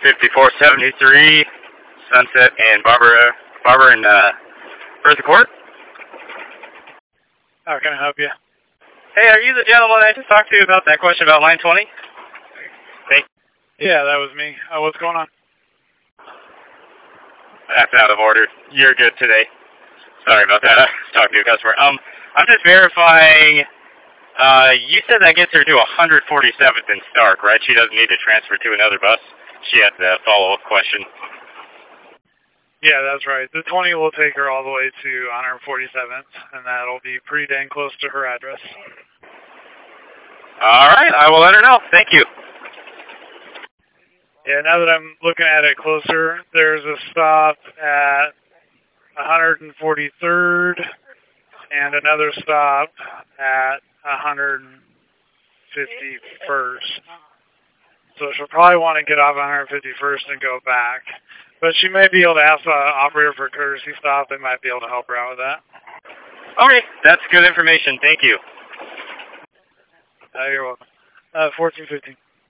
5473, Sunset and Barber and Bertha Court. How can I help you? Hey, are you the gentleman I just talked to about that question about line 20? Yeah, that was me. What's going on? That's out of order. You're good today. Sorry about that. I was talking to a customer. I'm just verifying. You said that gets her to 147th in Stark, right? She doesn't need to transfer to another bus. She has a follow-up question. Yeah, that's right. The 20 will take her all the way to 147th, and that'll be pretty dang close to her address. All right, I will let her know. Thank you. Yeah, now that I'm looking at it closer, there's a stop at 143rd and another stop at 151st. So she'll probably want to get off 151st and go back. But she may be able to ask the operator for a courtesy stop. They might be able to help her out with that. Okay, that's good information. Thank you. You're welcome. 1415.